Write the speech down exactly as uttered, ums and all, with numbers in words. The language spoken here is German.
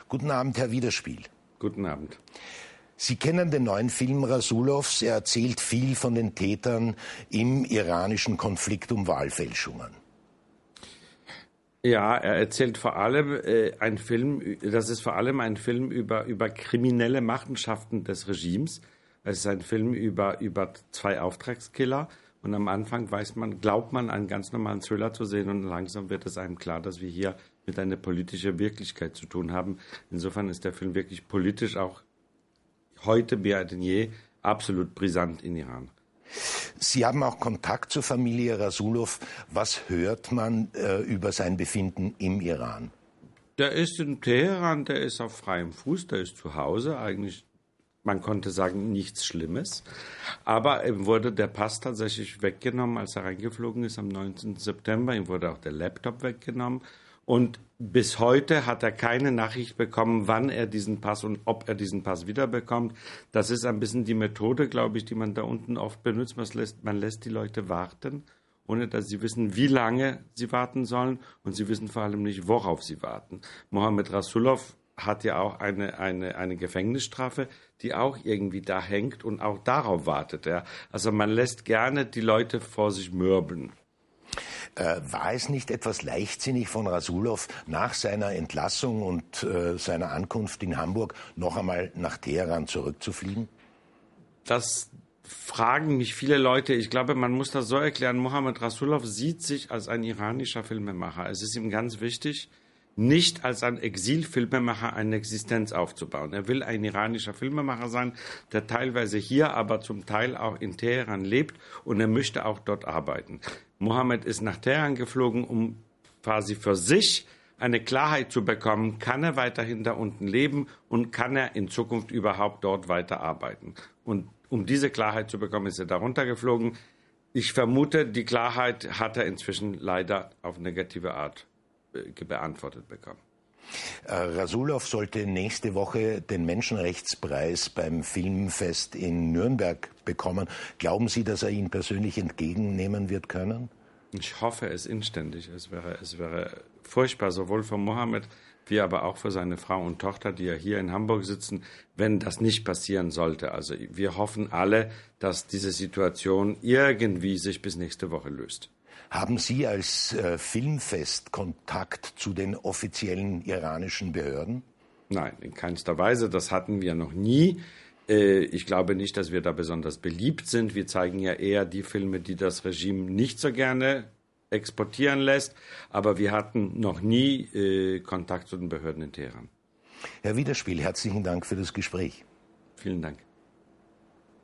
Guten Abend, Herr Widerspiel. Guten Abend. Sie kennen den neuen Film Rasulows. Er erzählt viel von den Tätern im iranischen Konflikt um Wahlfälschungen. Ja, er erzählt vor allem äh, ein Film, das ist vor allem ein Film über, über kriminelle Machenschaften des Regimes. Es ist ein Film über, über zwei Auftragskiller. Und am Anfang weiß man, glaubt man, einen ganz normalen Thriller zu sehen, und langsam wird es einem klar, dass wir hier mit einer politischen Wirklichkeit zu tun haben. Insofern ist der Film wirklich politisch auch heute mehr denn je absolut brisant in Iran. Sie haben auch Kontakt zur Familie Rasulov. Was hört man äh, über sein Befinden im Iran? Der ist in Teheran, der ist auf freiem Fuß, der ist zu Hause, eigentlich, man konnte sagen, nichts Schlimmes. Aber ihm wurde der Pass tatsächlich weggenommen, als er reingeflogen ist am neunzehnten September. Ihm wurde auch der Laptop weggenommen. Und bis heute hat er keine Nachricht bekommen, wann er diesen Pass und ob er diesen Pass wiederbekommt. Das ist ein bisschen die Methode, glaube ich, die man da unten oft benutzt. Man lässt, man lässt die Leute warten, ohne dass sie wissen, wie lange sie warten sollen. Und sie wissen vor allem nicht, worauf sie warten. Mohammed Rasulov hat ja auch eine, eine, eine Gefängnisstrafe, die auch irgendwie da hängt und auch darauf wartet er. Also man lässt gerne die Leute vor sich mürben. Äh, war es nicht etwas leichtsinnig von Rasulov, nach seiner Entlassung und äh, seiner Ankunft in Hamburg noch einmal nach Teheran zurückzufliegen? Das fragen mich viele Leute. Ich glaube, man muss das so erklären. Mohammed Rasulov sieht sich als ein iranischer Filmemacher. Es ist ihm ganz wichtig, nicht als ein Exilfilmemacher eine Existenz aufzubauen. Er will ein iranischer Filmemacher sein, der teilweise hier, aber zum Teil auch in Teheran lebt, und er möchte auch dort arbeiten. Mohammed ist nach Teheran geflogen, um quasi für sich eine Klarheit zu bekommen, kann er weiterhin da unten leben und kann er in Zukunft überhaupt dort weiterarbeiten. Und um diese Klarheit zu bekommen, ist er da runtergeflogen. Ich vermute, die Klarheit hat er inzwischen leider auf negative Art beantwortet bekommen. Rasulov sollte nächste Woche den Menschenrechtspreis beim Filmfest in Nürnberg bekommen. Glauben Sie, dass er ihn persönlich entgegennehmen wird können? Ich hoffe es inständig. Es wäre, es wäre furchtbar, sowohl für Mohammed wie aber auch für seine Frau und Tochter, die ja hier in Hamburg sitzen, wenn das nicht passieren sollte. Also wir hoffen alle, dass diese Situation irgendwie sich bis nächste Woche löst. Haben Sie als äh, Filmfest Kontakt zu den offiziellen iranischen Behörden? Nein, in keinster Weise. Das hatten wir noch nie. Äh, ich glaube nicht, dass wir da besonders beliebt sind. Wir zeigen ja eher die Filme, die das Regime nicht so gerne exportieren lässt. Aber wir hatten noch nie äh, Kontakt zu den Behörden in Teheran. Herr Widerspiel, herzlichen Dank für das Gespräch. Vielen Dank.